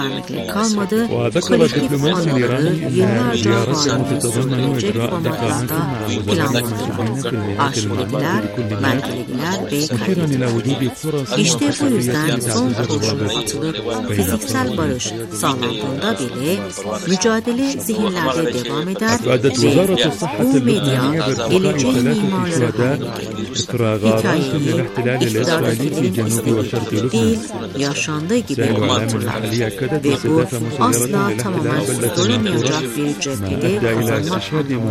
kalmadı. وذكر الدبلوماسي الإيراني أن زيارته تتضمن إجراء دقائق aşireler, belgelegiler ve kaydediler. İşte bu yüzden son kurşun atılıp fiziksel barış sağlandığında bile mücadele zihinlerde devam eder ve bu medya geleceğin mimarları haline gelir. Hikayeyi iktidardaki değil, yaşandığı gibi anlatırlar ve bu asla tamamen durdurulmayacak bir cephede kazanmak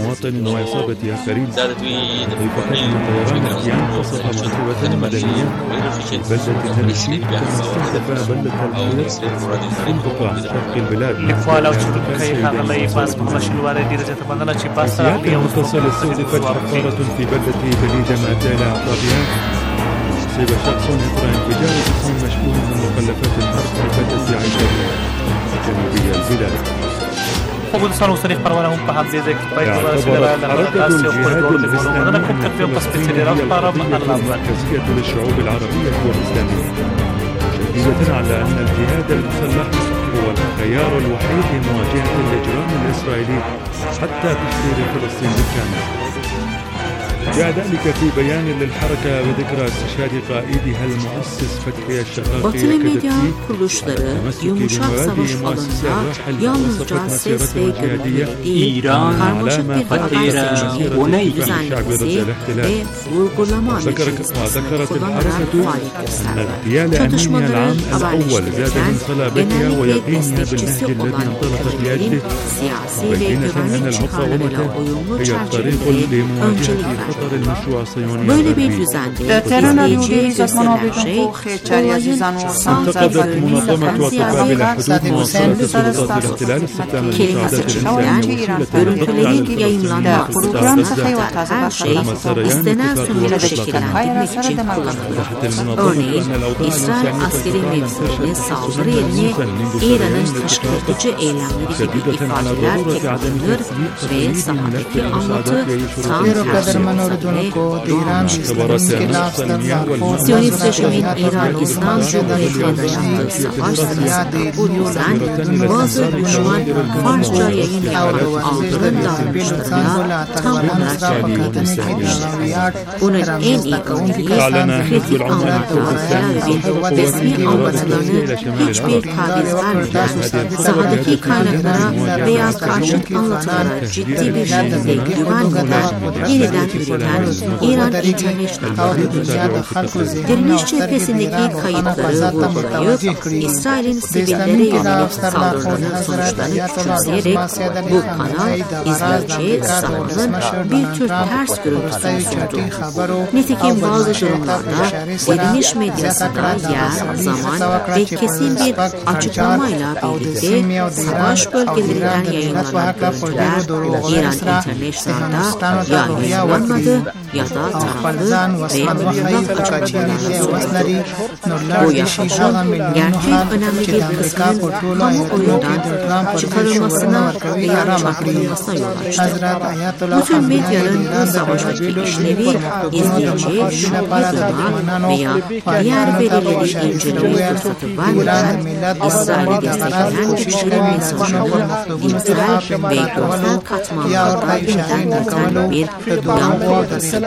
لفعل وشكل كي هذا لا يفاز بمشي الوارد درجة بدنا شيء بس في متصل استهدفت حفارة في بلدة بليدة معتالة طابيان أصيب شخص إثر انفجار جسم مشبوه من مخلفات الحرب في بلدة عيشة جنوبي البلاد. Kurdistan uluslararası parvanahum pahabdiyecek bayraklar حركة الجهاد الإسلامي المركزية للشعوب العربية والإسلامية شديدة على أن الجهاد المسلح هو الخيار الوحيد لمواجهة الإجرام الإسرائيلي حتى تحرير فلسطين بالكامل. جاء ذلك في بيان للحركة وذكرى استشهاد قائدها المؤسس فتحي الشقاقي Batılı medya kuruluşları yumuşak savaş alanında yalnızca ses ve görüntüleri değil, karmaşık bir haber seçimi, düzenlemesi ve vurgulama mekanizmasını kullanarak faaliyet gösterdi. Çatışmaların haberleştirirken genellikle destekçisi olan ülkelerin siyasi ve güvenlik çıkarlarıyla uyumlu çerçevede öncelik verdi. Böyle bir düzende izleyici gösteren şey olayın sağ ve görünümden ziyade kelime seçiminden görüntülerin yayımlanma hatta her şey istenen sonucu şekillendirmek için kullanılır. Örneğin İsrail askeri mevzilerine saldırı yerine İran'ın kışkırtıcı eylemleri gibi ifadeler tekrarlanır ve sahadaki anlatı tam tersi. Siyonist rejimin İran İslam Cumhuriyeti'ne yaptığı savaş sırasında bu düzen bazı düşman Farsça yayın yapan aldırım davranışlarına tam olarak cevap göstermiştir. Bunun en iyi örneği kritik anlatılar ve resmi anlatılarını hiçbir taviz vermeden sahadaki kaynaklara veya karşıt anlatılara ciddi bir şekilde güvenmeden yeniden üreten İran International'dır. Direniş cephesindeki kayıpları vurgulayıp İsrail'in sivillere yönelik saldırılarının sonuçlarını küçümseyerek bu kanal izleyiciye sahanın bir tür ters görüntüsünü sundu. Nitekim bazı durumlarda direniş medyasında yer, zaman ve kesin bir açıklamayla birlikte savaş bölgelerinden yayınlanan görüntüler İran International'da ya yayınlanmadı ya da taraflı ve mutlak açıklamalarla sunuldu. Bu yaklaşım gerçek önemli bir kısmının kamuoyundan çıkarılmasına veya çarpıtılmasına yol açtı. Bu tür medyanın bu savaştaki işlevi izleyiciye şüphe duyma veya diğer verileri incelemeye fırsatı vermeden İsrail'i destekleyen güçlerin mesajını dinsel ve görsel katmanlarda gündem getiren bir yankı.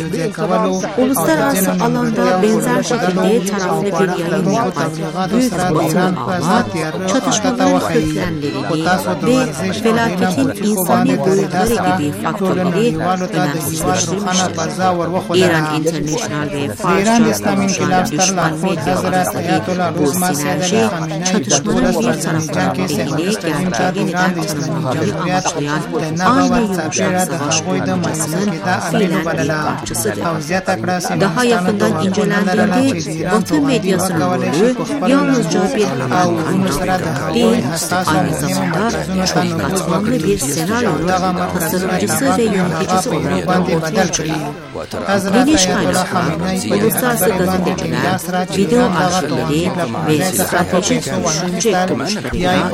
Uluslararası alanda benzer şekilde taraflı bir yayın yapan büyük batılı ağlar, çatışmaların köklenlerini ve felaketin insani boyutları gibi faktörleri önemsizleştirmiştir. İran International ve Farsça konuşan düşman medya arasındaki bu sinerji, çatışmanın bir taraftan lehine gerçeği yeniden tanımlamayı amaçlayan aynı yumuşak savaş politikasının fiilen bir parçasıdır. Daha yakından incelendiğinde Batı medyasının rolü yalnızca bir haber kaynağı değil, aynı zamanda çok katmanlı bir senaryonun tasarımcısı ve yöneticisi olarak da ortaya çıkıyor. Geniş kaynaklar, uluslararası gazeteciler, video arşivleri ve stratejik düşünce kuruluşlarıyla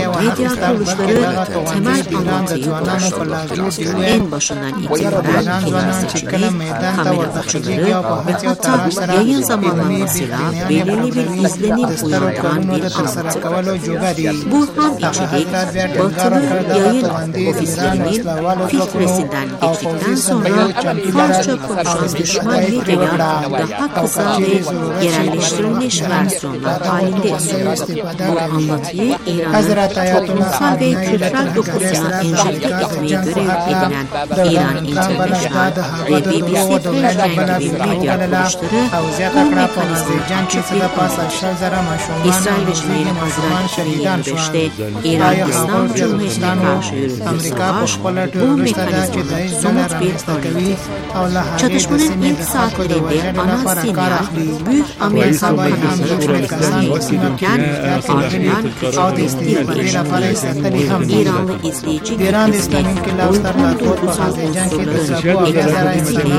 medya kuruluşları temel anlatıyı oluşturur. En başından itibaren siyasetçileri, kamera açıları ve hatta yayın zamanlamasıyla belirli bir izlenim uyandıran bir anlatı. Bu ham içerik, Batılı yayın ofislerinin filtresinden geçtikten sonra Farsça konuşan düşman medyaya daha kısa ve yerelleştirilmiş versiyonlar halinde sunuldu. Bu anlatıyı İran'ın toplumsal ve kültürel dokusuna enjekte etmeye görev edinen İran International ve BBC Perşembe gibi medya kuruluşları bu mekanizmanın açık bir kullanıcı. İsrail rejiminin Haziran 2025'te İran İslam Cumhuriyeti'ne karşı yürüttüğü savaş bu mekanizmanın somut bir örneği. Çatışmanın ilk saatlerinde ana sinyal büyük Amerikan kanalları tarafından yayınlanırken ardından küçük bir değişikliği İranlı izleyici kitlesine uygun duygusal unsurların etkilediğiyle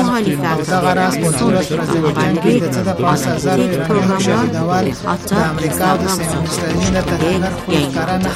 muhalifler son dakika haberleri, analitik programlar ve hatta Instagram sonuçlarında yayınlandı.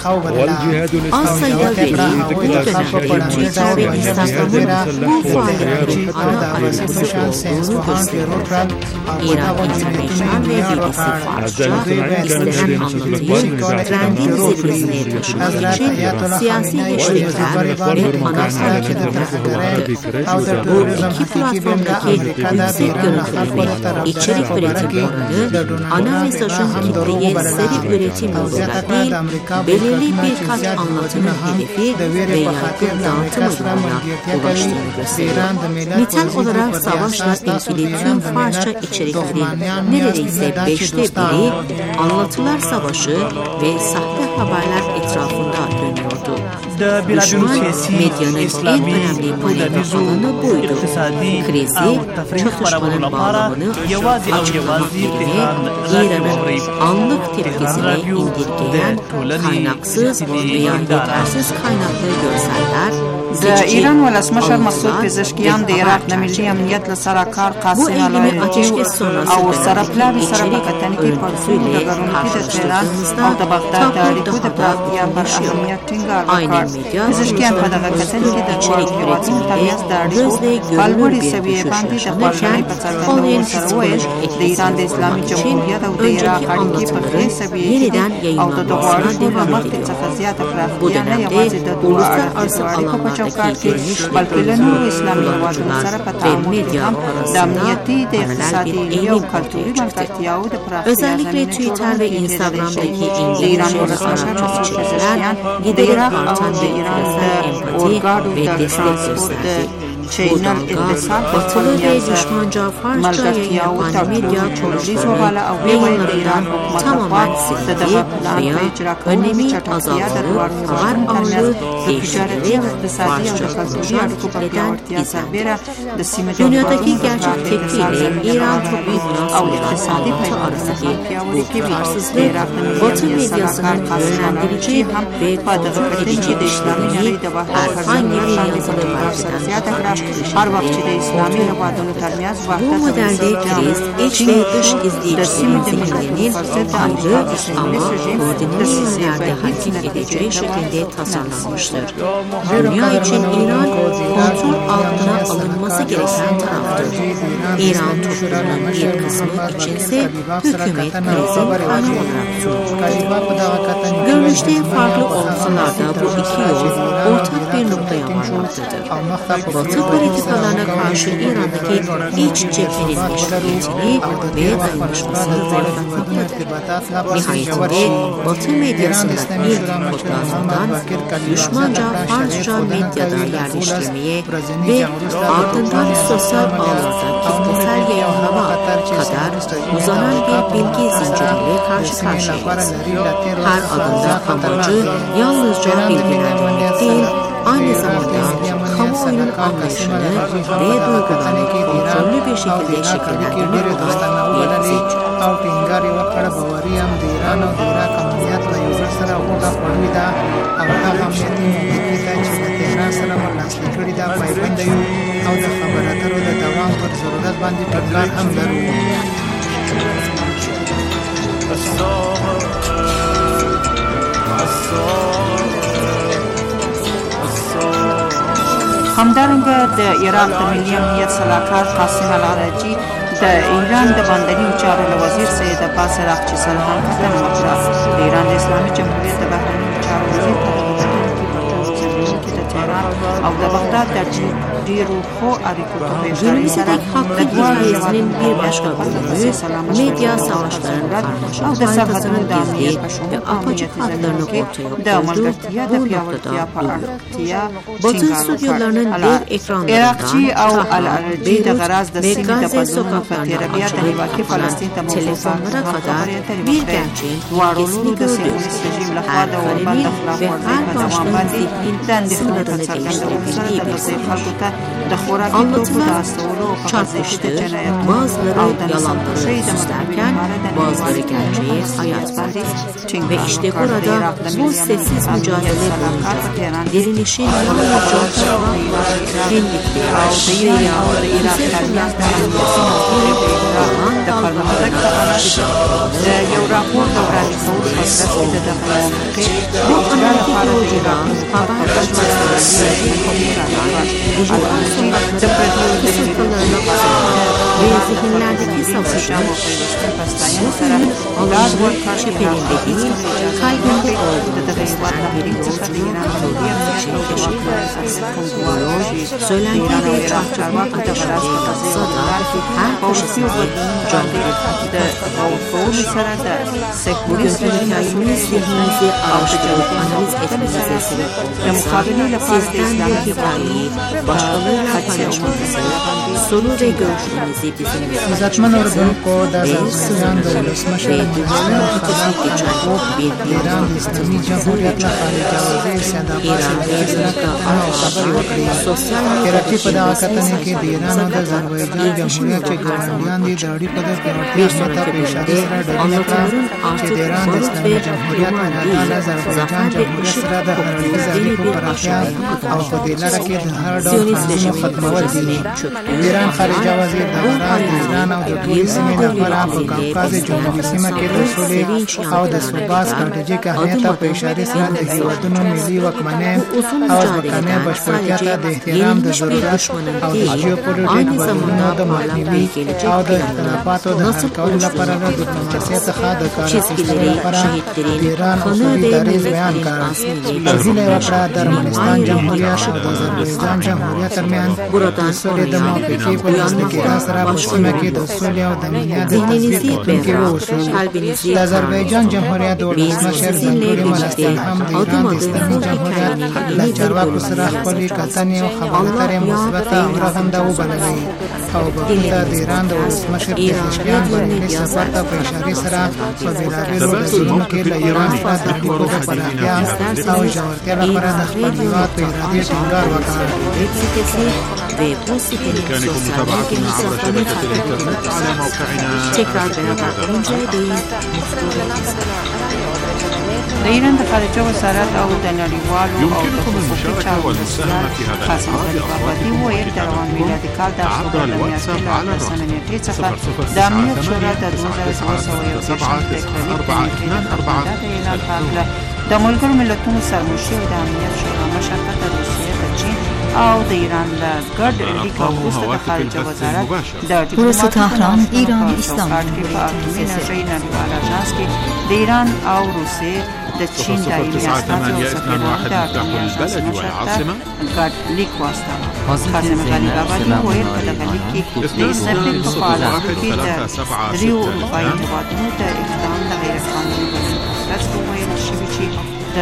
Az sayıda veri bu dönemde Twitter ve Instagram'ın bu faaliyetlerin ana aracısı olduğunu gösteriyor. İran International ve BBC Farsça istenen anlatıyı trendin zirvesine taşımak için siyasi hashtagler ve anons hareketler kullandı. Bu iki platformdaki yüksek görüntülü ve içerik üretim oranı ana mesajın kitleye seri üretim yoluyla değil, belirli birkaç anlatının hedefi ve yaygın dağıtım yoluyla ulaştığını gösteriyor. Nitel olarak savaşla ilgili tüm Farsça içeriklerin neredeyse 5'te biri anlatılar savaşı ve sahte haberler etrafında dönüyordu. Düşman medyanın en önemli polemik alanı buydu. Krizi, çatışmanın bağlamını açıklamak yerine İran'ın anlık tepkisine indirgeyen kaynaksız veya yetersiz kaynaklı görseller, ایران ولسمشر مسعود پزشکیان د عراق د ملي امنیت له سره کار قاسم علایجی او سره پلاوی سره په کتنې کې پرسول د ګرونکي د اطلاعات او د بغداد د اړیکو د پراختیا پر اهمیت ټینګار وکړ. پزشکیان په دغه کتنې کې د دواړو هېوادونو ترمنځ د اړیکو په لوړې سویې باندې د خواشینۍ په څرګندولو سره وویل د ایران د اسلامي جمهوریت او د عراق اړیکې په ښې سویې کې او د دغو اړیکو له مخکې څخه زیاته پراختیا نه یوازې د دوه اړیکو په چوکاټ کې بلکې له نورو اسلامي هېوادونو سره په تعامل کې هم د امنیتي، د اقتصادي او کلتوري ملګرتیاو د پراختیا Özellikle Twitter ve Instagram'daki İngilizce savaşçılar giderek artan bir empati ve destek gösterdi. Bu dalga batılı ve düşmanca Farsça yayın yapan medya kuruluşları yayınlarından tamamen silindi veya önemi azaltılıp haber ağırlığı değiştirilerek Farsça konuşan kitleden izlendi. Dünyadaki gerçek tepkiyle İran toplumuna sunulan anlatı arasındaki bu tutarsızlık Batı medyasının yönlendirici ve kontrol edici işlerini herhangi bir yazılı belgeden هر وخت چې د اسلامي هېوادونو ترمنځ Bu modelde kriz, iç ve dış izleyicilerin zihinlerinin ayrı ama koordineli yönlerde hareket edeceği şekilde tasarlanmıştır. Dünya için İran kontrol altına alınması gereken taraftır. İran toplumunun bir kısmı içinse hükümet krizin kaynağı olarak sunulur. Görünüşte farklı olsalar da bu iki yol ortak bir noktaya varmaktadır. Batı politikalarına karşı İran'daki iç cephenin meşruiyetini ve dayanışmasını zayıflatmaktadır. Nihayetinde Batı medyasında ilk kodlarından düşmanca Farsça medyada yerleştirmeye ve ardından sosyal ağlarda kitlesel yayınlama kadar uzanan bir bilgi zinciriyle karşı karşıyayız. Her adımda amacı yalnızca bilgilendirmek değil, aynı zamanda kamuoyunun anlayışını ve duygularını kontrollü bir şekilde şekillendirmek olan bir zincir. همدارنګه د عراق د ملي امنیت سلاکار قاسم العراجي د ایران د بندري چارو وزیر سید عباس عراقچي سره هم کتنه وکړه. د ایران د اسلامي جمهوریت د بهرني چارو وزیر په دغه کې د تهران او د بغداد در ډیرو ښو اړیکو په پیشرفت سره hakkı iznin bir başka bölümü medya savaşlarının او د سرحدونو د امنیت په ve apaçık hatlarını ortaya koyduğu bu noktada duyuyor. Batı stüdyolarının dev ekranlarından عراقچي او العراجي د غراز د ve سیمې د Gazze بدلونونو په تیربیا د نیواکي فلسطین ته telefonlara kadar bir gerçeğin واړولو د kesinlikle سیمونیست رژیم لخوا د اوربند اخلاق ورزۍ په دوام باندې د اندېښنو په څرګندولو سره د روسیې خلکو ته د خوراکي توکو د استولو او په غزه کې د جنایتونو bazıları yalanları süslerken bazıları gerçeği hayat verdi. Ve işte burada bu sessiz mücadele boyunca direnişin yalnızca kendikleri veya bize د پرمختګ په اړه د یو راپور د وړاندې کولو په ترڅ کې د دغه موقع bu analitik projedan haber açmasıyla د پردیو د ve zihinlerdeki savaşı Allah'ın çeperinde değil, kalbinde olduğunu gösteren bir söylendiği çarçurma ateşinde sada her köşesinde bugünkü hikayemiz zihninizi araştırıp analiz etmenize sebep olursa sizden bu hikayeyi başkalarıyla paylaşmanızı, soru ve görüşlerinizi bizimle عزتمن اردوونکو د آذربایجان د ولسمشر محمد خلیفه د ایران د اسلامي جمهوریت له خارجه وزیر سید عباس عراقچي سره خبرې وکړې. عراقچي په دغه کتنې کې د ایران او د آذربایجان جمهوریت چې ګاونډیان دي د اړیکو د پیاوړتیا ته په اشاره سره ډاډ کړه چې د ایران د اسلامي جمهوریت اراده د آذربایجان جمهوریت سره د هر اړخیزو اړیکو پراختیا او په دې لاره کې د هر ډول خنډونو ختمول دي. د ایران خارجه وزیر د ایران او د ټولې سیمې لپاره په کاوکاز جنوبي سیمه کې د سولې او د ثبات ستراتیژیک اهمیت په اشاره سره د هیوادونو ملي واکمنۍ او ځمکنۍ بشپړتیا ته د احترام د ضرورت او د جیوپولیټیک بدلونونو د مخنیوي او د اختلافاتو د حل کولو لپاره د ډیپلوماسۍ څخه د کار اخیستلو لپاره د ایران اصولي دریځ بیان کړ. هیله وکړه د ارمنستان جمهوریت او د آذربایجان جمهوریت ترمنځ د سولې د موافقې په لاسلیک سره په سیمه کې د سولې او د امنیت د تطبیق کتونکي واوسو. د آذربایجان جمهوریت د ولسمشر ځانګړي مرستیال هم د ایران د اسلامي جمهوریت له چارواکو سره خپلې کتنې او خبراترې مثبته او رغنده وبللې او بغداد د ایران د ولسمشر پزشکیان بریالي سفر ته په اشارې سره په بېلابېلو ډګرونو کې له ایران سره د اړیکو د پراختیا او ژورتیا لپاره د خپل هېواد په ارادې ټینګار وکړ. بإمكانكم متابعتنا عبر شبكة الإنترنت على موقعنا. د ایران د خارجه وزارت او د نړیوالو او د حقوقي چارو وزارت قاسم غریب‌آبادي وویل د روان میلادي کال د اکتوبر د میاشتې له 18 نیټې څخه د امنیت شورا د 2221 اعلان کړ. د ملګرو ملتونو سرمشر د امنیت شورا مشر ته د روسیې د چین او د ایران له ګډ اړیکو وروسته د خارجه وزارت د تهران ایران اسلامی انرژۍ نړیوال اژانس کې د ایران او روسیې د چین دایمي استازي او سفیران د اټومي اژانس مشر ته ګډ لیک واستاوه. قاسم غریب‌آبادي وویل په دغه لیک کې د اسرائیل په فعالیتو کې د دریو اروپایي هېوادونو د اقدام د غیرقانوني بلنې په ترڅ وویل شوي چې د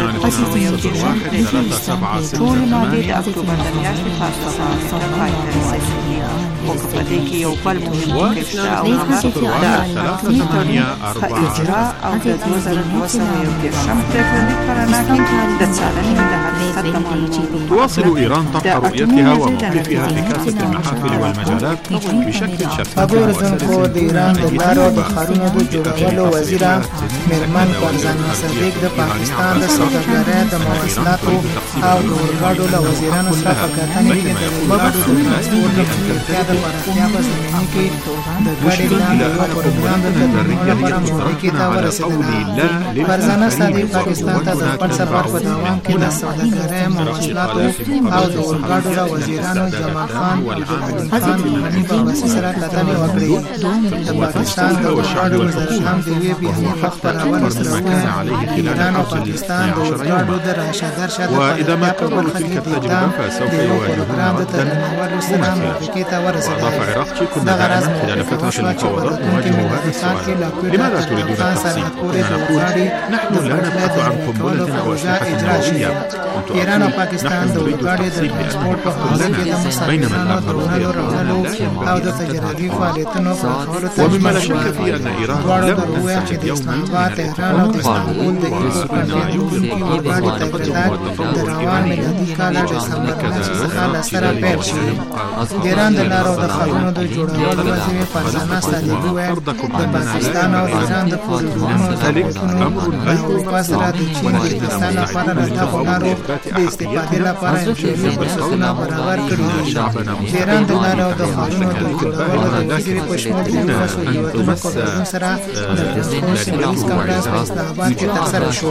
2021 ټول مادې د اکتوبر د میاشتې په 18 نیټه پای ته رسېدلي خو که په دې کې یو بل مهم موقف شته او هغه د اطلافي تړون په اجرا او د 2221 پرېکړې کړنه کې د څارنې د حقیقت د معلوماتو تواصل إيران طرح رؤيتها وموقفها في كافة المحافل والمجالات بشكل شفاف. خبردارونکو د ایران د لارو د ښارونو د جوړولو وزیره میرمن فرزانه صدیق د پاکستان د سوداګرۍ د مواصلاتو او د اورګاډو له وزیرانو سره په کتنې کې د اورګاډو د ترانسپورت د مدیریت پراختیا په زمینه کې د ګډې لاندې یو پروګرام د تدوین لپاره موافقې ته ورسېدله. فرزانه سادي پاکستان ته د خپل سفر په دوام کې د سوداګرۍ، مواصلاتو او د اورګاډو د وزیرانو جمال خان او عبدالعلي خان غني په وسیله سره کتنې وکړې. د پاکستان د اورګاډو وزارت هم د یوې بیانیې په خپرولو سره وویل ایران او پاکستان د اورګاډو د راشه درشه د فعالیتیا په برخه کې د اقدام د یو پروګرام د ترمیمولو سره موافقې ته ورسېدل. دغه راز موافقه وشوه چې په راتلونکي میلادي کال کې له کوټه تر افغان سرحد پورې د اورګاډي د فرضیات د کولو پروژه اجرا شي. ایران او پاکستان د اورګاډي د ترانسپورټ په حوزه کې د مسافرانو د وړلو راوړلو او د تجارتي فعالیتونو پراخولو ته دواړو د وویل چې د اسلام آباد، تهران او د استانبول د ایراني اورګاډي تګ د روان میلادي کال د ډسمبر میاشتې څخه له سره پیل شي. د ایران د لارو د ښارونو د جوړولو وزیر فرزانه سادي وویل د پاکستان او ایران د پروژو د اروپا سره د چین د اقتصاد لپاره د دغو لارو د استفادې لپاره انشوري فرصتونه برابر کړي دي. د ایران د لارو او د ښارونو د جوړولو د وزیر په شمول د یو کسو هیوادونو کوربون سره د پښتو سیمهییز کنفرانس په اسلام آباد کې ترسره شو.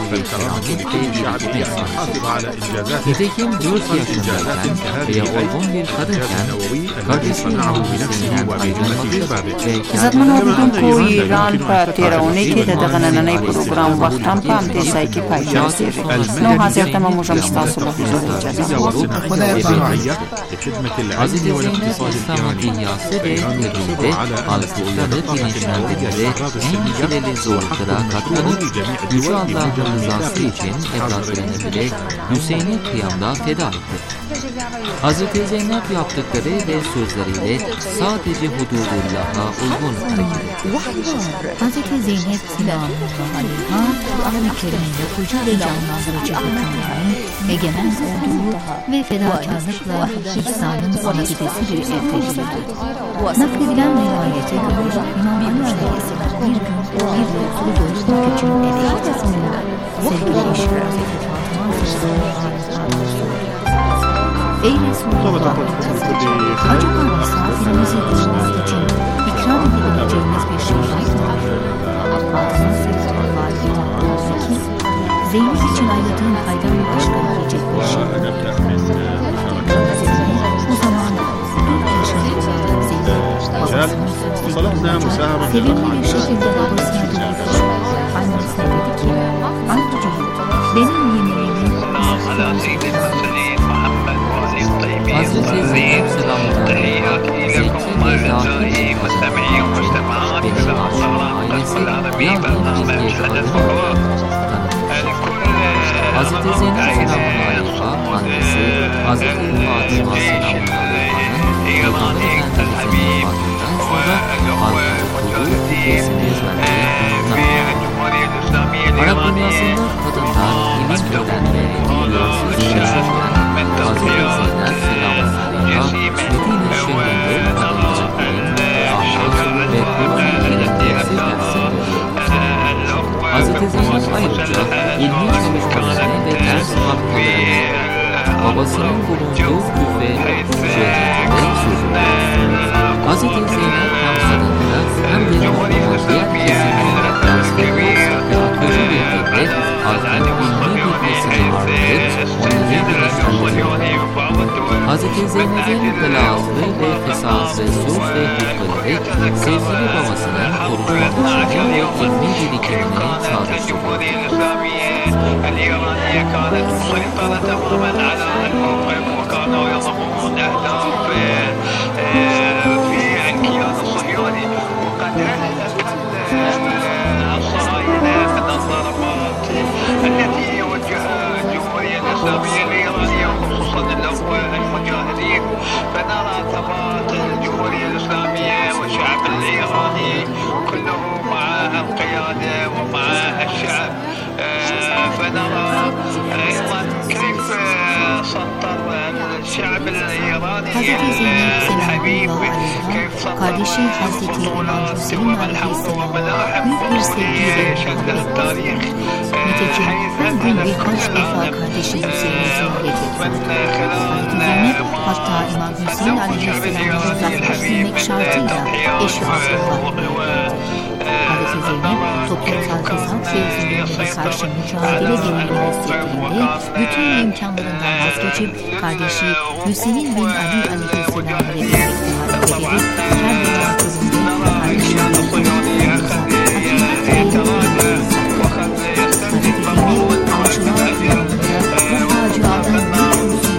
Nitekim 4 yaşındayken veya olgun bir kadınken kardeşinin annesinden ayrılmak ve عزتمن اوریدونکو، ایران په تېره اونۍ کې د دغه نننۍ پروګرام وخت هم په همدې ځای کې پای ته رسېږي. نو حاضر تمه موږ هم ستاسو په حضور اجازه Hazreti Zeynep İslam'ın ihyası ve tebliğde halkı uyarıp bilinçlendirmede en şiddetli zorluklara katlanıp Yüce Allah'ın rızası için evlatlarını bile Hüseyin'e kıyamda feda etti. Hazreti Zeynep yaptıkları ve sözleriyle sadece hududullah'a uygun hareket etti. Hazreti Zeynep selamullahi aleyha Kur'an-ı Kerim'de koca ve canlandırıcı hükümlerin egemen olduğu ve fedakarlıkla ihsanın abidesi bir ev teşkil etti. Nakledilen rivayete göre İmam Ali Aleyhisselam bir gün bir yolculuğu boyunca küçüğün evi içerisinde sevgili eşi Hazreti Fatıma Ey Resulullah, acaba misafirimizi bulmak için ikram edebileceğimiz bir şey var mı? Fatıma Sultan ki Zeynep için ayrıldığın faydan başka yiyecek bir şey yok. O zaman 4 yaşında olan Zeynep babasının sevimli bir şekilde babasına doğru annesine dedi ki anneciğim benim yemeğimi Hazreti Zeynep selamlar zeki ve zahir mustami'in mustami'at ailesi bir Hazreti Zeynep selamlar annesi Hazreti Fatıma selamlar Efendimiz'in vefatından sonra halkın ülkesini izlemeye Arap dünyasında kadınlar ilim öğrenmeye yolsuz yaşayan Hazreti Zeynep selamlarıyla Medine şehrinde kadınların ahlak ve Kur'an-ı Kerim dersi Hazreti Zeynep ayrıca ilmi çalışmalarını ve ders halkalarını babasının bulunduğu Küfe şehrinde sürdürdü. Hazreti Zeynep hem kadınlara hem de toplumun diğer kesimlerine ders veriyor ve akıcı bir dille halkın ilmi bilgisini artırıp onları bilinçlendiriyor. Hazreti Zeynep'in belazlı ve fesatlı söz ve hükümleri sevgili babasının korunmasını ve ilmi birikimini çalıştırıyor. الإيرانية كانت مسيطرة تماما على الموقف وكانوا يضمون أهداف في الكيان الصهيوني وقد أهلت الصهاينة من الضربات التي وجهها الجمهورية الإسلامية الإيرانية وخصوصا المجاهدين فنرى ثبات الجمهورية الإسلامية والشعب الإيراني كله مع القيادة ومع الشعب فنرى أيضا كيف سطر الشعب الإيراني الحبيب كيف kardeşi Hazreti İmam Hüseyin Aleyhisselam'a büyük bir sevgi ve muhabbet etti. Nitekim her gün birkaç defa kardeşi Hüseyin'i ziyaret ediyordu. Ayet üzerine hatta İmam Hüseyin Aleyhisselam'ı uzaklaştırmak şartıyla eşi Abdullah Hazreti Zeynep toplumsal kızak ve zulümlere karşı mücadele gereğini hissettiğinde bütün imkanlarından vazgeçip kardeşi Hüseyin bin Ali Aleyhisselam'ı reddetmekte hareket edip her dönem kızında kardeşinin hakikat Hazreti Zeynep avcılar kıyamında bu faciadan bir usul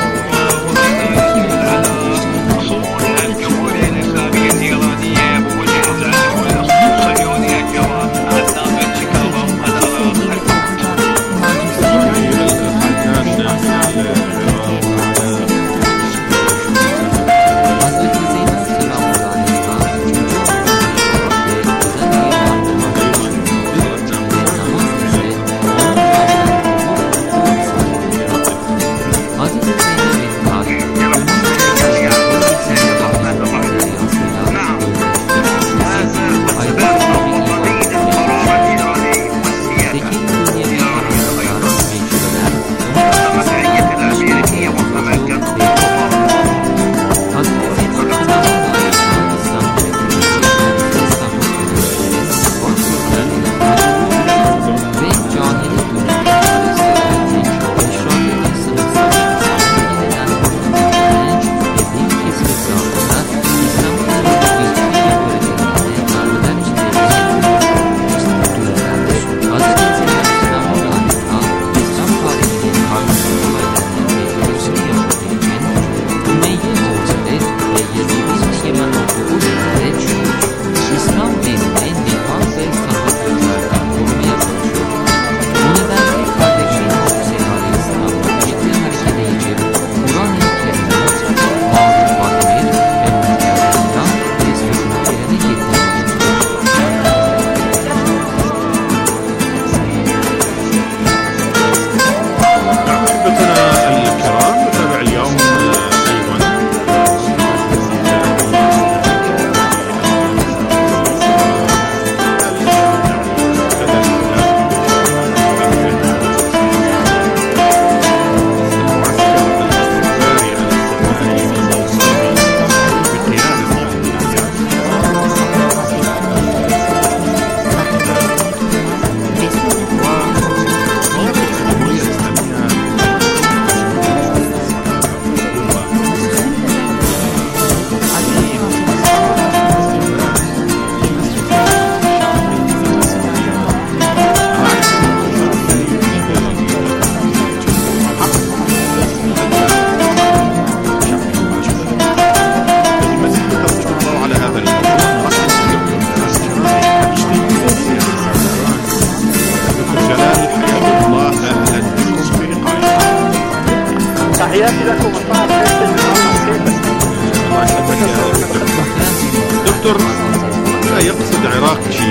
دكتور، ماذا يقصد عراقي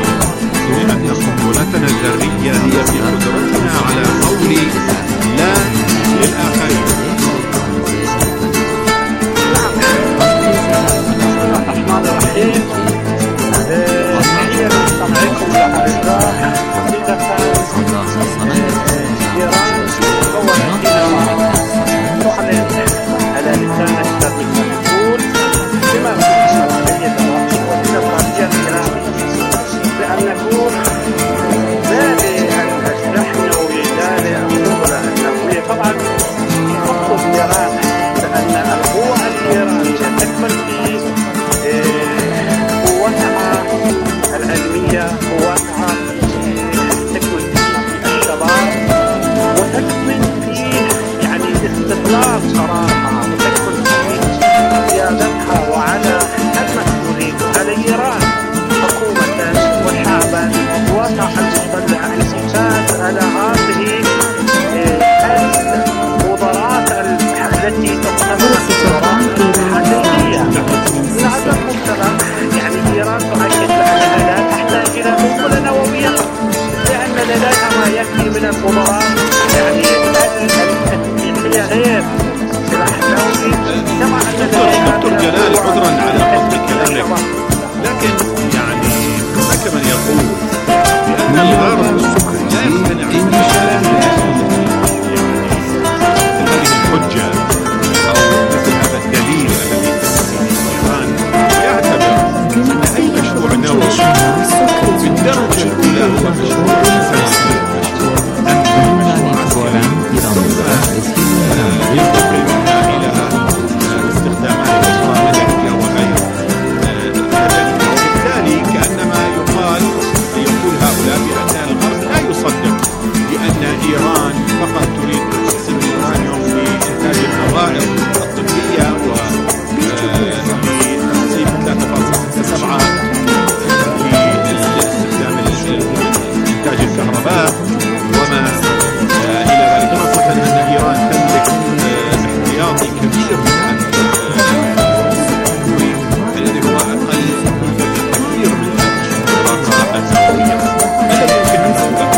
بأن قنبلتنا الذرية هي في قدرتنا على قول لا للآخرين؟ الرحمن الرحيم. هي نستمعكم لأعزاء حقيقة إيران طورت تعلن على لسان الشعب المسؤول بما فيه السيد الرئيس والديمقراطية الإيرانية بأن نكون لا لأن نحن لا لأقول النووية. طبعا تخطب إيران بأن القوة الإيرانية تكمن في قوتها العلمية، قوتها تكمن في الشباب، وتكمن في يعني استقلال قرارها، وتكمن في قيادتها وعلى المسؤولين على إيران حكومة وشعبا وقواتها المسلحة الحفاظ على هذه المبادرات التي تعتبر حقيقية. هذا المبتلى يعني إيران تؤكد أنها لا تحتاج إلى قنبلة نووية لأن لديها ما يكفي من المبادرات يعني التسليحية غير سلاح نووي. كما أن دكتور جلال، عذرا على قصد كلامك، لكن يعني هناك من يقول بأن الغرب لا يقتنع هذه الحجة أو مثل هذا الدليل الذي تستخدمه إيران، ويعتبر أن أي مشروع نووي بالدرجة الأولى هو مشروع إيران فقط تريد تستخدم اليورانيوم لإنتاج النظائر الطبية ولتنظيم 3.7 لاستخدام إنتاج الكهرباء وما إلى ذلك، خاصة أن إيران تملك احتياطي كبير من الذي هو أقل كثير من الطاقة النووية الذي يمكن أن تستخدم.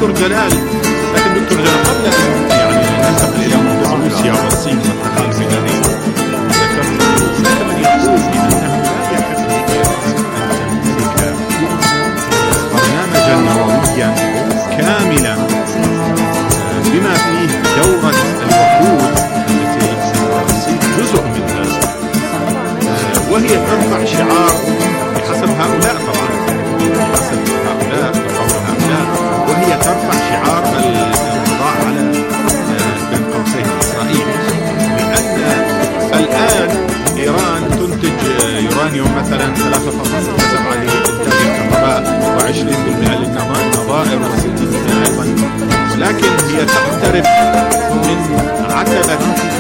دكتور جلال قبل أن ننتقل إلى موضوع روسيا والصين والتحالف الإيراني ذكر من يقول بأنه لا يحق أن تمسك برنامجا نوويا كاملا بما فيه دورة الوقود التي الصين جزء منها، وهي ترفع شعار بحسب هؤلاء وهي ترفع شعار القضاء على بين قوسين إسرائيل، لأن الآن إيران تنتج يورانيوم مثلا 3.7 لإنتاج الكهرباء و20% للنظائر و60% أيضا، لكن هي تقترب من عتبة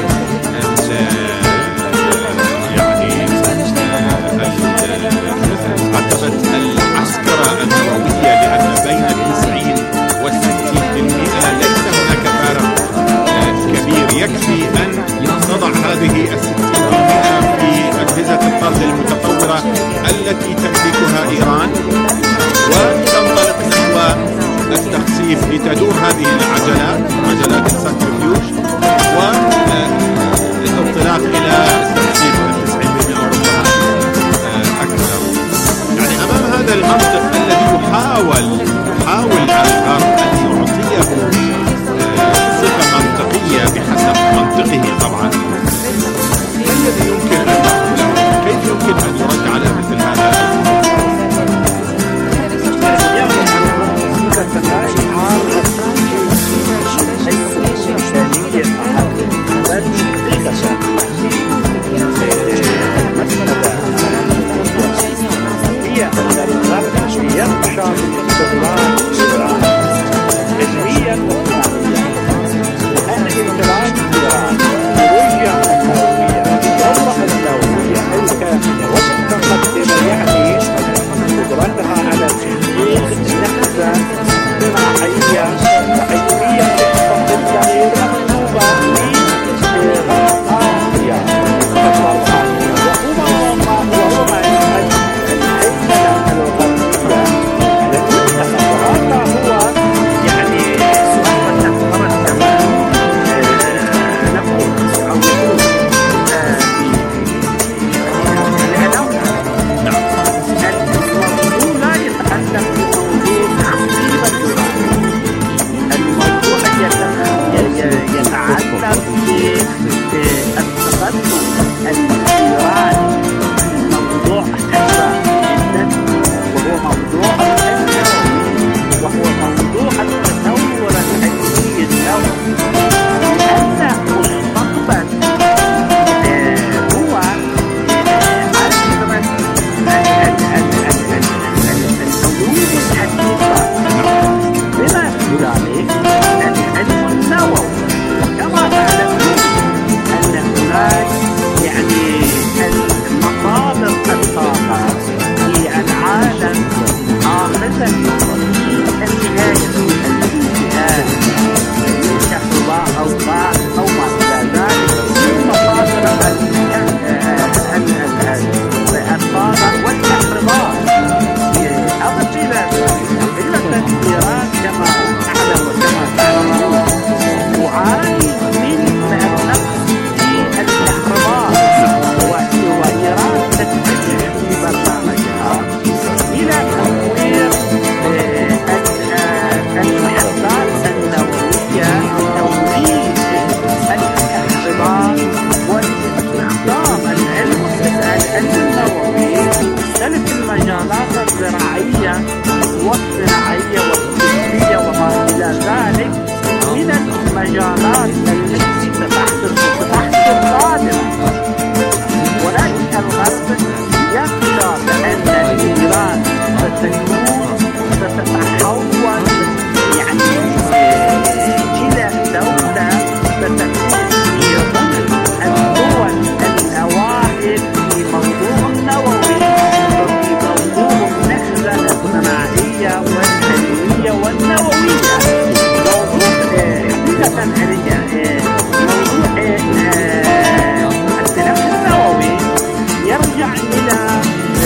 عتبة العسكرة النووية، لأن بين 90 و60% ليس هناك فارق كبير، يكفي أن تضع هذه 60% في أجهزة الطرد المتطورة التي تملكها إيران وتنطلق نحو التخسيف لتدور هذه عجلات السنترفيوج والانطلاق إلى التخسيف 90% وربما أكثر. يعني أمام هذا المنطق الذي يحاول الغرب أن يعطيه صفة منطقية بحسب منطقه طبعا، ما الذي يمكن أن نقوله؟ كيف يمكن أن يرد على مثل هذا؟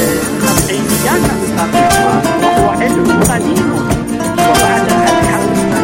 وهو علم قديم وبعد الحرب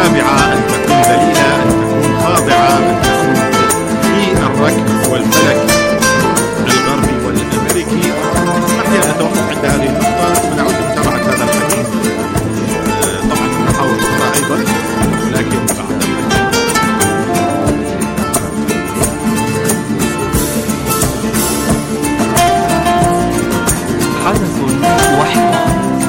تابعة، أن تكون ذليلة، أن تكون خاضعة، أن تكون في الركب والفلك الغربي والأمريكي. اسمح لي أن أتوقف عند هذه النقطة ونعود لمتابعة هذا الحديث. طبعا نحاول أخرى أيضا لكن بعد حدث وحوار.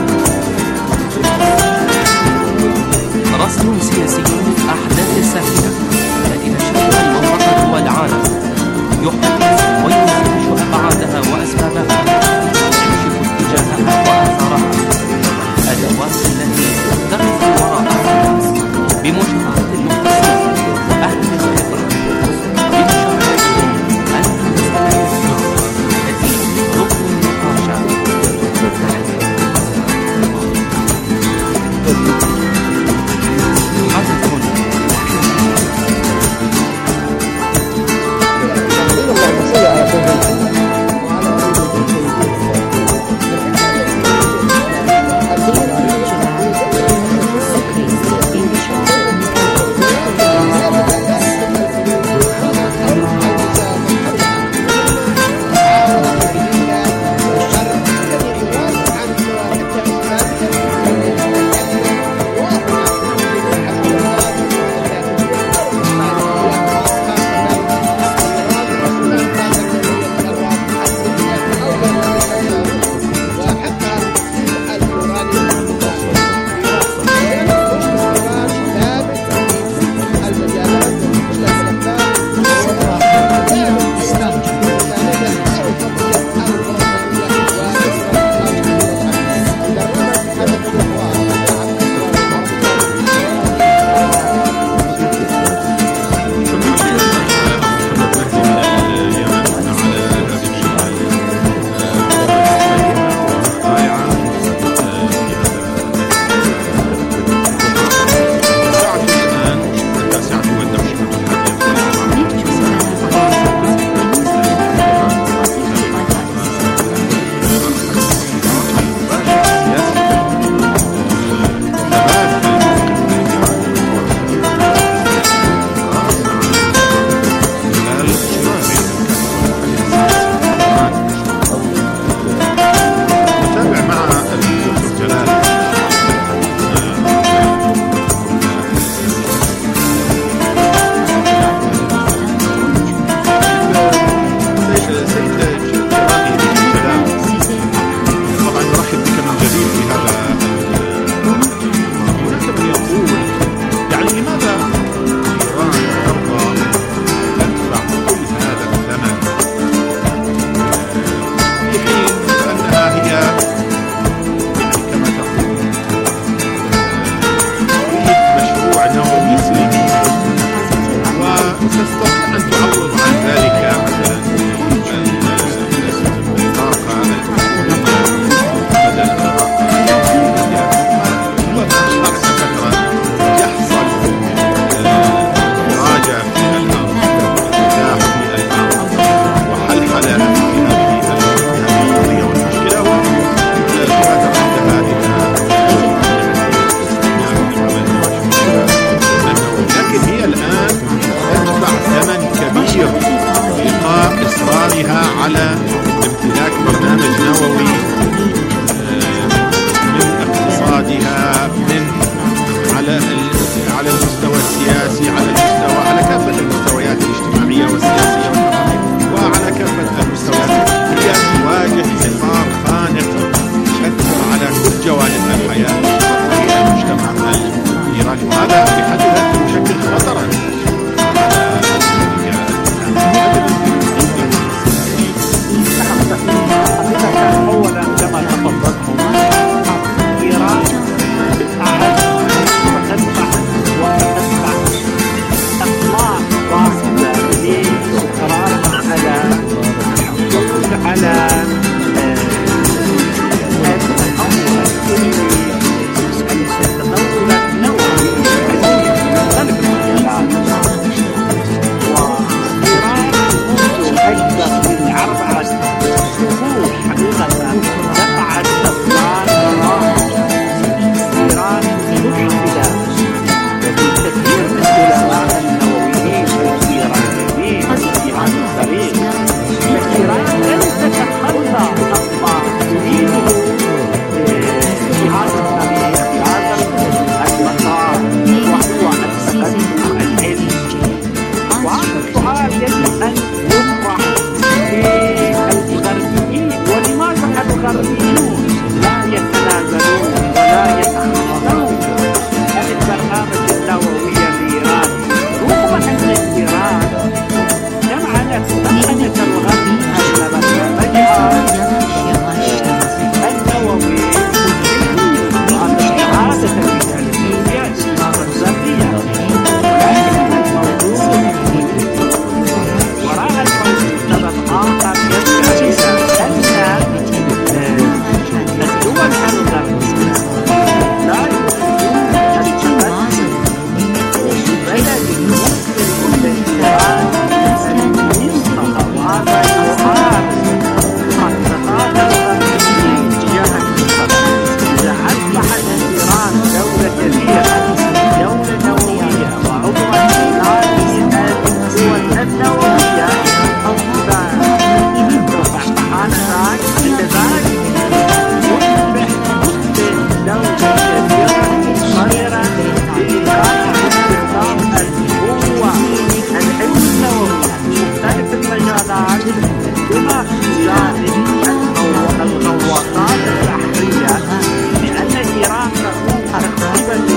رصد سياسي أحداث الساحرة التي تشهدها المنطقة والعالم، يحدث ويناقش أبعادها وأسبابها، يكشف اتجاهها وآثارها، الأدوات التي تقف وراءها بمشاركة المختصين وأهل الخبرة بمشاركتهم المسألة التي تطلب النقاش والتحديد.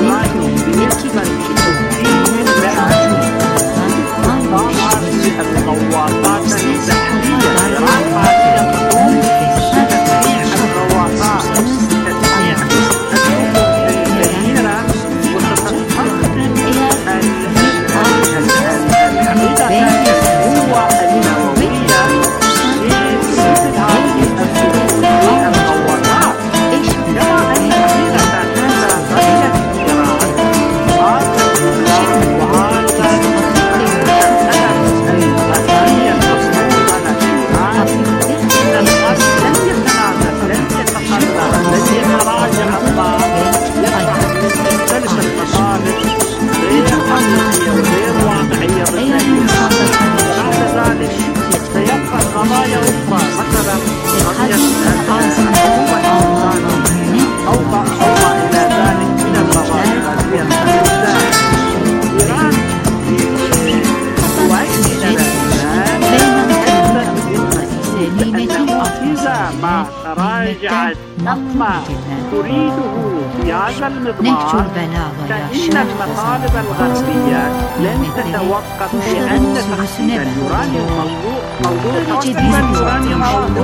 إيران بالنسبة لتسليم طبعا الغواصات البحرية إيران حاليا تقوم بتسميع الغواصات تسميع السفن الكبيرة وستستخدم القوة النووية لمثل هذه الغواصات كما أن حقيقة هذا قبيلة إيران هذا الإسلام وهذا الغربية المصنوعة إيران لن يتنازل لن يتخلى لن يتراجع الله يقع مختلف المطالب غير حقيقية وغير واقعية بالنسبة بعد ذلك سيبقى قضايا أخرى مثلا قضية الحقوق الإنسانية أو ما إلى ذلك من القضايا الإنسانية. إيران تؤكد لنا إذا ما تراجعت عما تريده في هذا المضمار فإن المطالب الغربية لن تتوقف لأن تحصيل اليورانيوم موضوع تحصيل اليورانيوم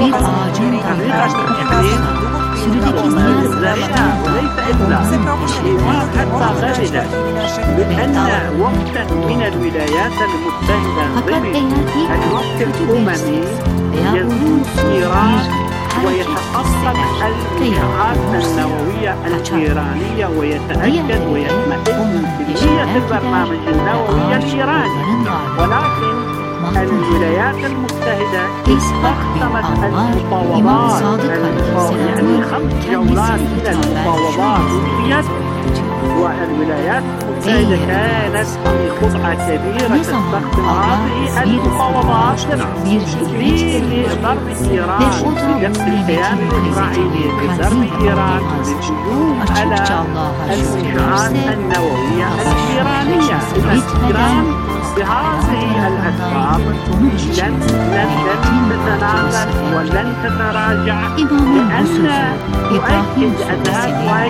وليس إلا حتى غالبا بأن وقتا من الولايات المتحدة ضمن الوقت الأممي يزول إيران ويتحقق الاتفاقات النووية الإيرانية ويتأكد ويطمئن بنية البرنامج النووي الإيراني، ولكن الولايات المتحدة استخدمت المفاوضات يعني 5 جولات من المفاوضات بيد، والولايات المتحدة كانت في خطعة كبيرة تستخدم هذه المفاوضات لضرب إيران بنفس الكيان الإسرائيلي بضرب إيران للهجوم على المنشآت النووية الإيرانية. إيران بهذه الأسباب لن تتنازل ولن تتراجع، لأن تؤكد أنها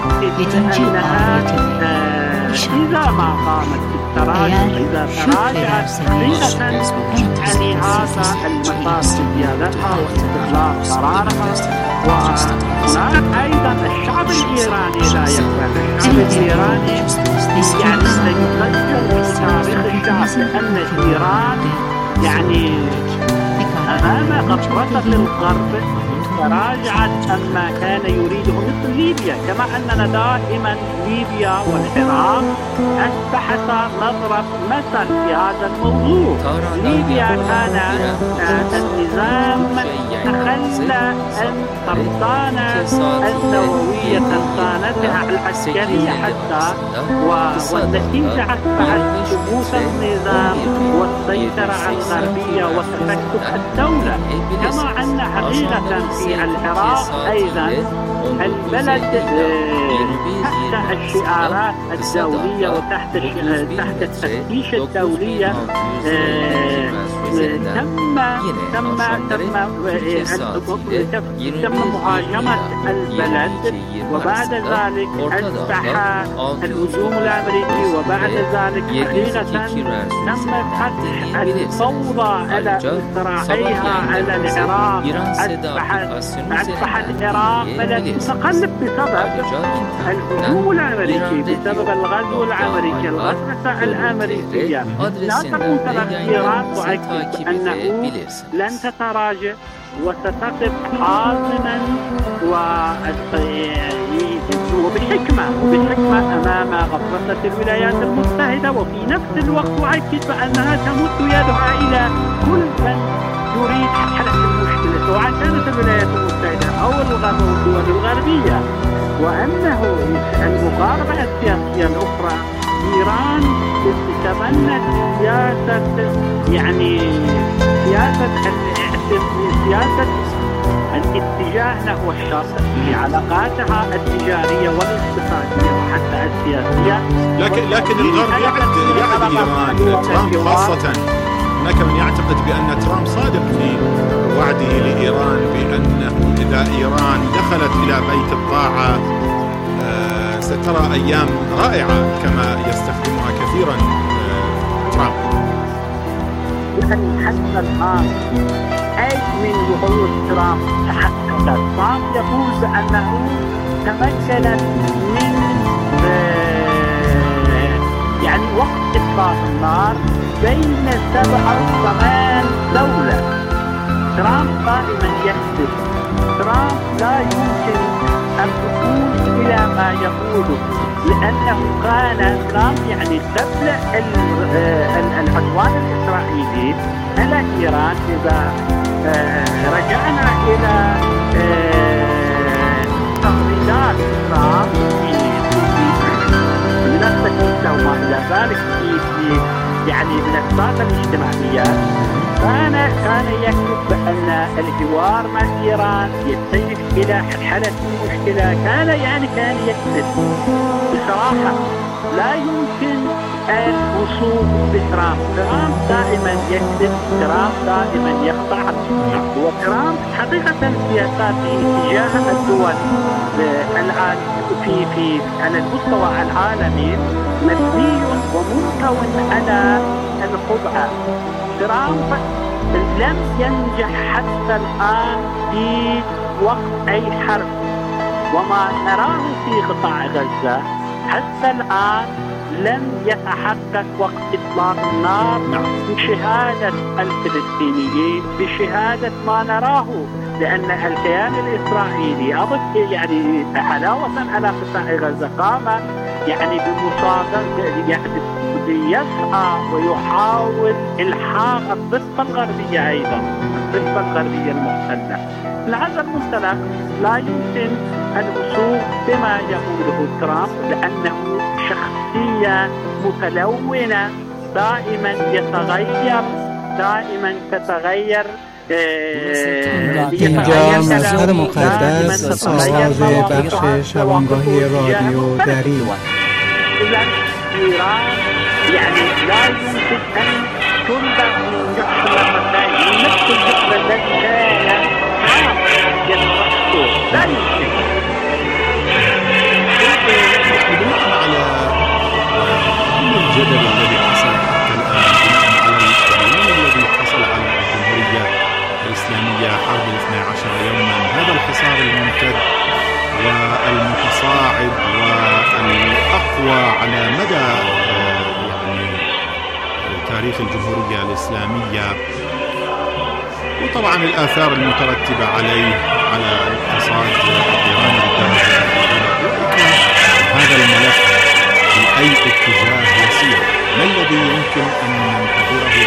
إذا ما قامت بالتراجع إذا تراجعت حقيقة يعني هذا المسار زيادتها واستقلال قرارها. وهناك أيضا الشعب الإيراني لا يفهم، الشعب الإيراني يعني سيسجل في تاريخ الشعب لأن إيران يعني أمام غطرسة الغرب تراجعت عما كان يريده مثل ليبيا، كما أننا دائما ليبيا والعراق أصبحتا نضرب مثل في هذا الموضوع. ليبيا كان النظام تخلى أن ترسانة النووية ترسانتها العسكرية حتى، والنتيجة أصبحت سقوط النظام والسيطرة الغربية وتفكك الدولة. كما أن حقيقة في العراق أيضا البلد تحت الشعارات الدولية وتحت التفتيش الدولية تم مهاجمة البلد، وبعد ذلك أصبح الهجوم الأمريكي، وبعد ذلك حقيقة تم فتح الفوضى على مصراعيها على العراق. أصبح العراق بلد متقلب بسبب الهجوم الأمريكي، بسبب الغزو الأمريكي، الغزوة الأمريكية. لا تكون إيران تؤكد أنه لن تتراجع وستقف حازما وبحكمة أمام غطرسة الولايات المتحدة، وفي نفس الوقت تؤكد بأنها تمد يدها إلى كل من يريد حل المشكلة سواء كانت الولايات المتحدة أو الدول الغربية. وأنه المقاربة السياسية الأخرى إيران تتبنى سياسة الاتجاه نحو الشرق في علاقاتها التجارية والاقتصادية وحتى السياسية. لكن الغرب يعد إيران ترامب خاصة. هناك من يعتقد بأن ترامب صادق في وعده لإيران بأنه إذا إيران دخلت إلى بيت الطاعة سترى أيام رائعة كما يستخدمها كثيرا ترامب. يعني حتى الآن أي من وعود ترامب تحققت. ترامب يقول بأنه تمكن من يعني وقت إطلاق النار بين 7 و 8 دولة. ترامب دائما يكذب. ترامب لا يمكن الوصول إلى ما يقوله، لأنه كان ترامب يعني قبل العدوان الإسرائيلي على إيران. إذا رجعنا إلى تغريدات ترامب في مناسبة وما إلى ذلك في يعني منصات الاجتماعية، كان يكتب بأن الحوار مع إيران يتجه إلى حل المشكلة. كان يكتب بصراحة لا يمكن الوصول بترامب. ترامب دائما يكذب، ترامب دائما يخطأ. وترامب حقيقة سياساته تجاه الدول الآن في على المستوى العالمي مبني ومنكو على الخدعة. ترامب لم ينجح حتى الآن في وقت أي حرب، وما نراه في قطاع غزة حتى الآن لم يتحقق وقت إطلاق النار بشهادة الفلسطينيين، بشهادة ما نراه، لأن الكيان الإسرائيلي يعني علاوة على قطاع غزة قام يعني بمصادرة يسعى ويحاول إلحاق الضفة الغربية أيضا، الضفة الغربية المحتلة. هذا المنطلق لا يمكن الوصول بما يقوله ترامب، لأنه شخصية متلونة دائما يتغير، دائما تتغير. اینجا مشهد مقدس آغاز بخش شبانگاهی رادیو دری. إيران يعني لا يمكن أن تنبع من جحر المكان، نفس الجحر الذي كان يتركه، لا يمكن. بناء على كل الجدل الذي حصل الآن، بناء على الإعلان الذي حصل على الجمهورية الإسلامية حرب 12 يوما، هذا الحصار الممتد والمتصاعد والأقوى على مدى يعني تاريخ الجمهورية الإسلامية، وطبعا الآثار المترتبة عليه على الاقتصاد الإيراني بالدرجة الأولى. هذا الملف في أي اتجاه يسير؟ ما الذي يمكن أن ننتظره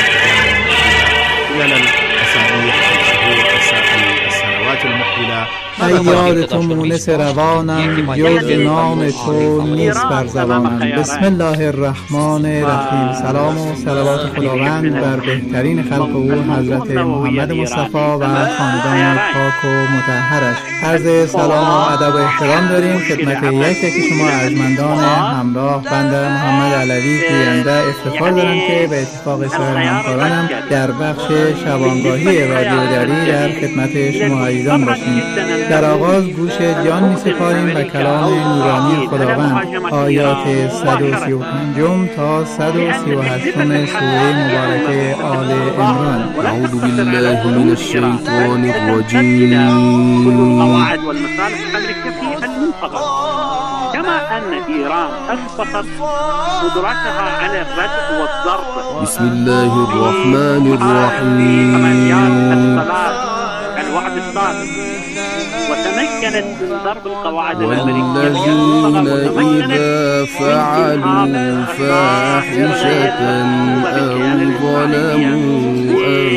خلال الأسابيع، الشهور، السنوات المقبلة؟ یاد تو مونس روانم، جز نام تو نیست بر زبانم. بسم الله الرحمن الرحیم. سلام و صلوات خداوند بر بهترین خلق او حضرت محمد مصطفی و خاندان پاک و مطهرش. عرض سلام و ادب و احترام داریم خدمت یک شما ارجمندان همراه. بنده محمد علوی گوینده افتخار دارم که به اتفاق سایر همکارانم در بخش شبانگاهی رادیو دری در خدمت شما عزیزان باشیم. در آغاز گوش جان می‌سپاریم و کلام نورانی خداوند، آیات 135 تا 138 سوره مبارکه آل عمران. اعوذ بالله من الشیطان الرجیم. كما أن إيران أسقطت قدرتها على الردع والضرب. بسم الله الرحمن الرحيم. الوعد الصادق، وتمكنت من ضرب القواعد الأمريكية. والذين إذا فعلوا فاحشة أو ظلموا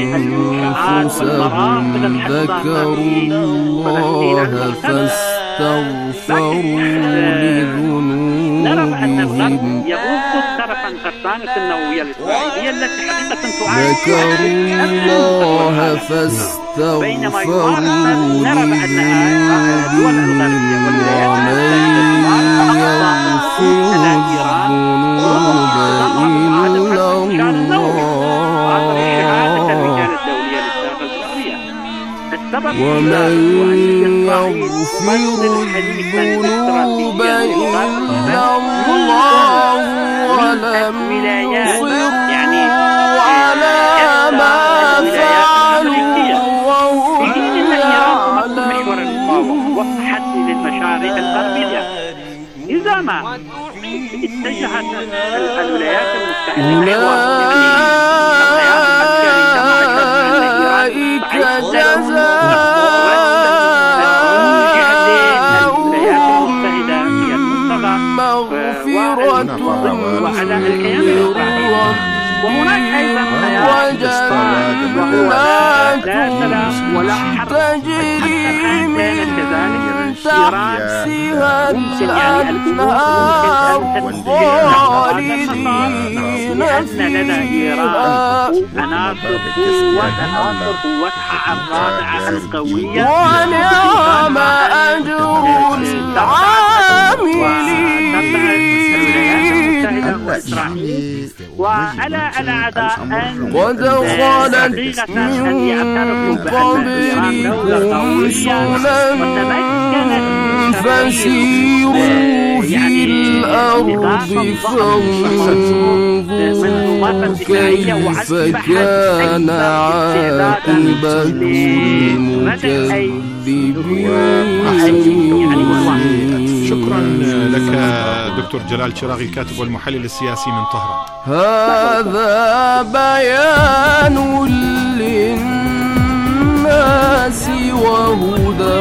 أنفسهم ذكروا الله فاستغفروا لذنوبهم يغض الطرف عن ترسانة النووية الإسرائيلية التي حقيقة ذكروا الله فاستغفروا لذنوبهم ومن يغفر الذنوب إلا الله. ومن يغفر الذنوب إلا الله ولم يصروا على ما فعلوا وهم يعلمون. وحد للمشارق الغربية إذا ما اتجهت الولايات المتحدة أولئك جزاؤهم مغفرة وعلى الكيان الإسرائيلي. وهناك أيضا وجنات تجري من تحتها الأنهار خالدين فيها عناصر قوتها الرابعة القوية ونعم أجر العاملين. وعلى الأعداء أن ودخلت من قبلكم سنن فسيروا في الأرض فانظروا كيف كان عاقبة المكذبين. شكرا لك دكتور جلال شراغي الكاتب والمحلل السياسي من طهران. هذا بيان للناس وهدى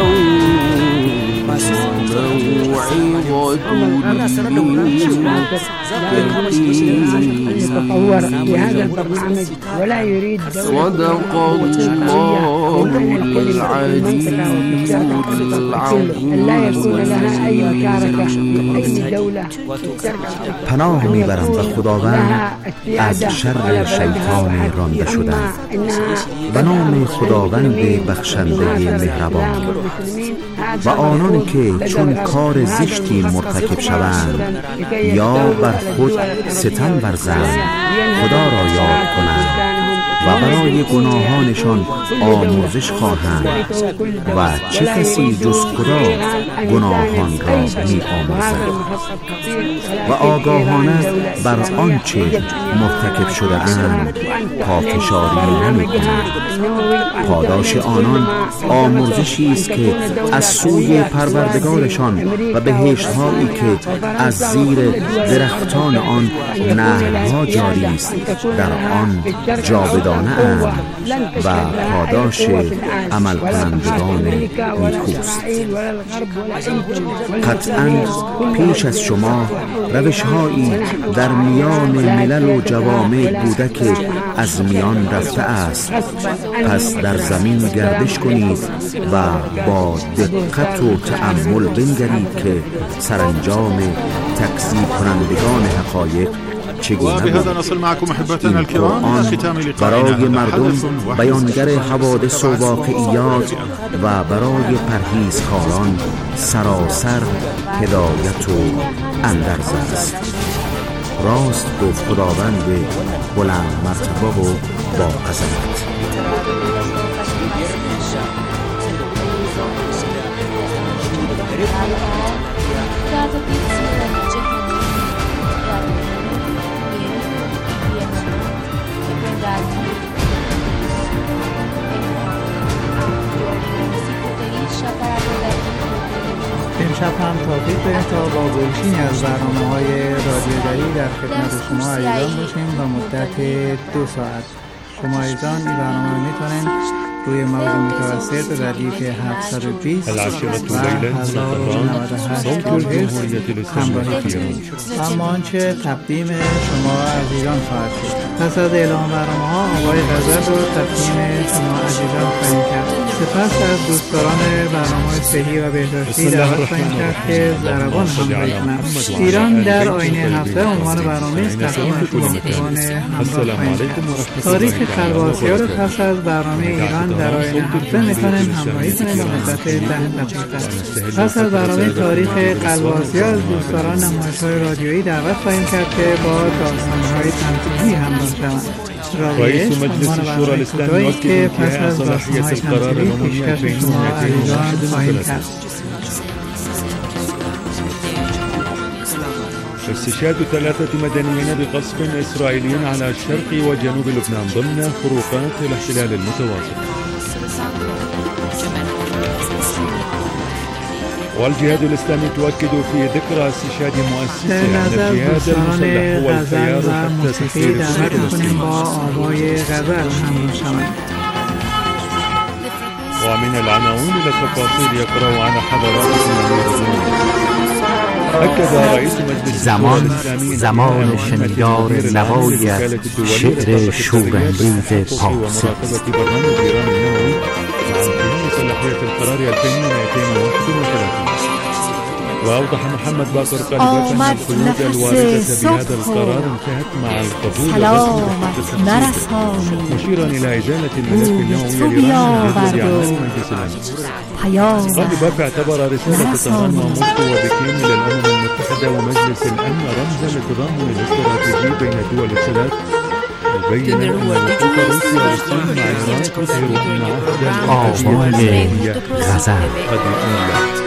يتطور في هذا البرنامج ولا يريد صدق الله العلي العظيم. لا يكون لها أي مشاركة في أي دولة. پناه میبرم به خداوند از شر شیطان رانده شدن. به نام خداوند بخشنده مهربان. و آنان که چون کار زشتی مرتکب شوند یا بر خود ستم ورزند خدا را یاد کنند و برای گناهانشان آمرزش خواهند و چه کسی جز خدا گناهان را می آمرزد و آگاهانه بر آنچه مرتکب شده اند پافشاری نمی کنند. پاداش آنان آمرزشی است که از سوی پروردگارشان و بهشت‌هایی که از زیر درختان آن نهرها جاری است در آن جاودانه اند و پاداش عمل کنندگان نیکوست. قطعاً پیش از شما روش‌هایی در میان ملل و جوامع بوده که از میان رفته است. پس در زمین گردش کنید و با دقت و تأمل بنگرید که سرانجام تکذیب کنندگان حقایق وبهذا نصل معكم احبتنا الكرام الى ختام لقائنا. برای مردم بیانگر حوادث و واقعیات و برای پرهیزکاران سراسر هدایت و اندرز است. راست گفت خداوند بلند مرتبه و با عظمت. امشب هم توفیق داریم تا با گلچینی از برنامه‌های رادیوگری در خدمت شما عزیزان باشیم با مدت 2 ساعت. شما عزیزان این برنامه رو میتونین روی موج متوسط ردیف 720 و 1098 کیلوهرتز همراهی کنید. اما آنچه تقدیم شما عزیزان خواهد شد. پس از اعلام برنامه‌ها آقای غزل رو تقدیم شما عزیزان خواهیم کرد. سپس از دوستداران برنامه‌های صحی و بهداشتی دعوت خواهیم کرد که ضربان همراهی کنند. ایران در آینه هفته عنوان برنامه است تقدیم شما همراهان همراه خواهیم کرد. تاریخ قلب آسیا رو پس از برنامه ایران در آینه هفته میتونن همراهی کنید با مدت 10 دقیقه. پس از برنامه تاریخ قلب آسیا از دوستداران نمایش‌های رادیویی دعوت خواهیم کرد که با داستان‌های تمثیلی همراه شوند. رئيس مجلس الشورى الإسلامي يؤكد انتهاء صلاحية القرار العمومي 2231. استشهاد 3 مدنيين بقصف إسرائيلي على شرق وجنوب لبنان ضمن خروقات الاحتلال المتواصل. والجهاد الإسلامي تؤكد في ذكرى استشهاد مؤسسه أن الجهاد المسلح هو الخيار حتى تحرير فلسطين. ومن العناوين إلى التفاصيل يقرأ عن حضراتكم أكد رئيس مجلس زمان شنیدار نوای شعر شورانگیز پارسی. صلاحية القرار 2231. وأوضح محمد باقر قلبات أن القيود الواردة بهذا القرار انتهت مع القبول مشيرا إلى إزالة الملف النووي لإيران من جدول أعمال مجلس الأمن. قلبات اعتبر رسالة طهران وموسكو وبكين إلى الأمم المتحدة ومجلس الأمن رمزا للتضامن الاستراتيجي بين الدول الثلاث، مبينا أن وقوف روسيا والصين مع إيران تظهر أن عهد الأمنية قد يكون.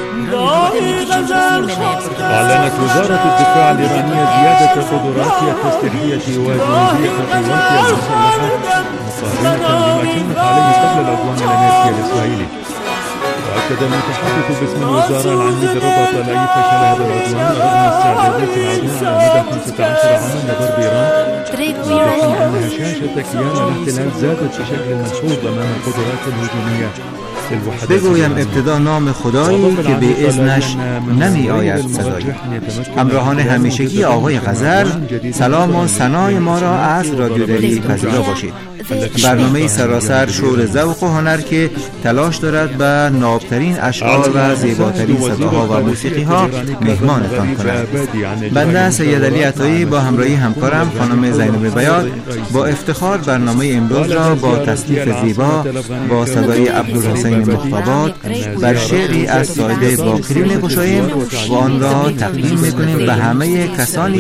أعلنت وزارة الدفاع الإيرانية زيادة قدراتها التسليحية وجنودية قواتها المسلحة مقارنة بما كانت عليه قبل العدوان الأمريكي الإسرائيلي. وأكد المتحدث باسم الوزارة العميد ربط لاي فشل هذا العدوان رغم استعدادات العدو على مدى 15 عاما لضرب إيران، واضحا أن هشاشة كيان الاحتلال زادت بشكل ملحوظ أمام القدرات الهجومية. بگویم ابتدا نام خدایی که به اذنش نمی آید صدایی. همراهان همیشگی آقای غزل، سلام و ثنای ما را از رادیو دری پذیرا باشید. برنامه سراسر شور ذوق و هنر که تلاش دارد به نابترین اشعار و زیباترین صداها و موسیقی ها مهمانتان کند. بنده سید علی عطایی با همراهی همکارم خانم زینب بیات با افتخار برنامه امروز را با تصنیف زیبا با صدای عبدالحسین مختابات بر شعری از سایده باقری می‌گشاییم و آن را تقدیم می‌کنیم به همه کسانی